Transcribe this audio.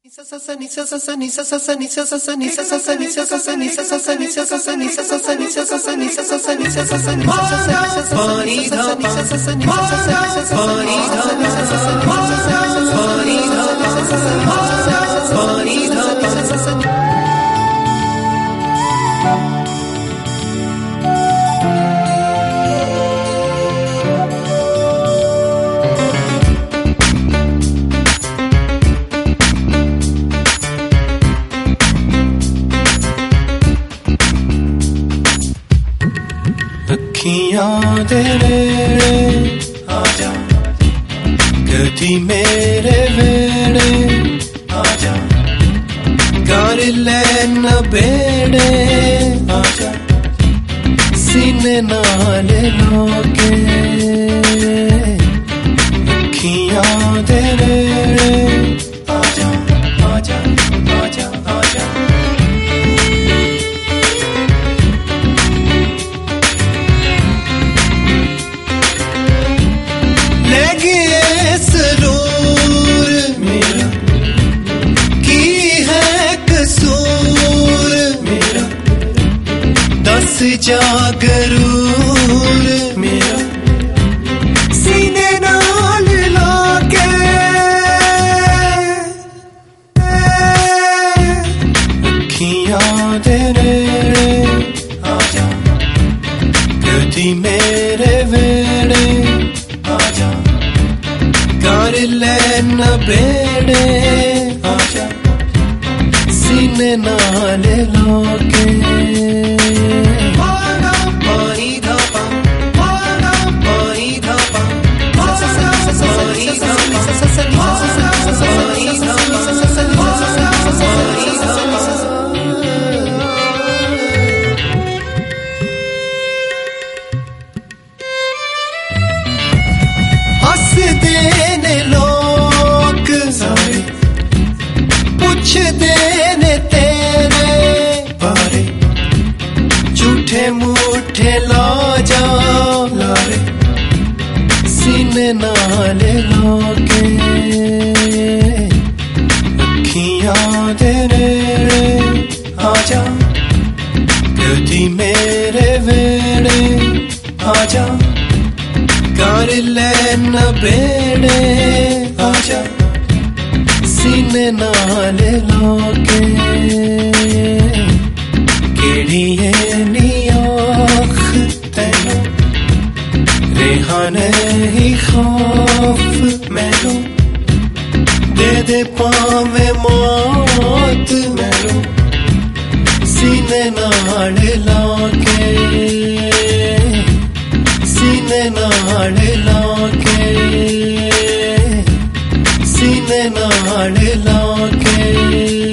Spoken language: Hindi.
अखियां दे नेड़े आजा, कदी मेरे वेड़े आजा, कर ले बेड़े आजा, सीने नाल लोके। अखियां दे नेड़े आजा, आजा, आजा, आजा। सरूर मेरा की है कसूर मेरा, दस जा गरूर मेरा, सीने नाल लाके। अखियां दे नेड़े आजा, कदी मेरे वेड़े आजा, कर ले बेड़े आजा, सीने नाल लोके। पानी धा पा, पानी धा पा, हंसदे ने लोग सारे, पुछदे ने तेरे बारे, झूठे मूठे ला जा लारे, सीने नाल लोके। अखियां दे नेड़े आजा, कदी मेरे वेड़े आजा, कर ले बेड़े आजा, सीने नाल लोके। केड़ी है नियाख तैनू, रेहा नहीं खौफ मैनू, दे पावे मौत मैनू, सीने नाल लाके। सीने नाल लाके, सीने नाल लाके।